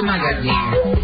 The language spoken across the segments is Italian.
Radio Magazin.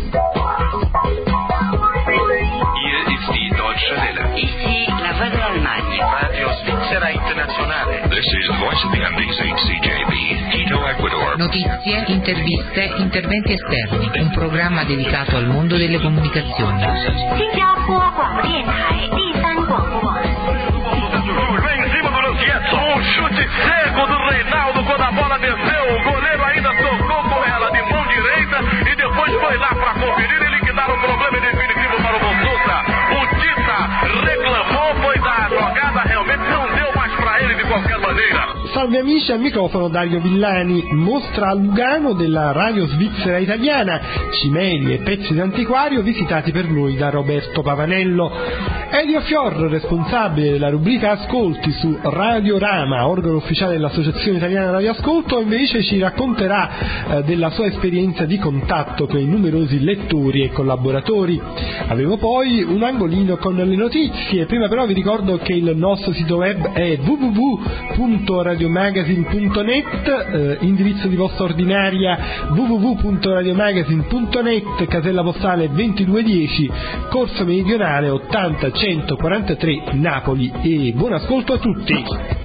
Hier ist die Deutsche Welle. Ici la Voix de l'Allemagne. Radio Svizzera Internazionale. This is the voice of the amazing CJB, Quito, Ecuador. Notizie, interviste, interventi esterni. Un programma dedicato al mondo delle comunicazioni. 新加坡广播电台第3广播网。 Em cima do Luciano, um chute seco do Reinaldo quando a bola desceu. O goleiro ainda tocou com ela de mão direita e depois foi lá para conferir e liquidar o problema definitivo para o Bolsusa. O Tita reclamou, foi da jogada, realmente não deu mais para ele de qualquer maneira. Salve amici, al microfono Dario Villani. Mostra a Lugano della Radio Svizzera Italiana, cimeli e pezzi d'antiquario visitati per noi da Roberto Pavanello. Elio Fior, responsabile della rubrica Ascolti su Radio Rama, organo ufficiale dell'Associazione Italiana Radio Ascolto, invece ci racconterà della sua esperienza di contatto con i numerosi lettori e collaboratori. Avevo poi un angolino con le notizie, prima però vi ricordo che il nostro sito web è www.radiomagazine.net, indirizzo di posta ordinaria www.radiomagazine.net, casella postale 2210, Corso Meridionale 80 143 Napoli, e buon ascolto a tutti.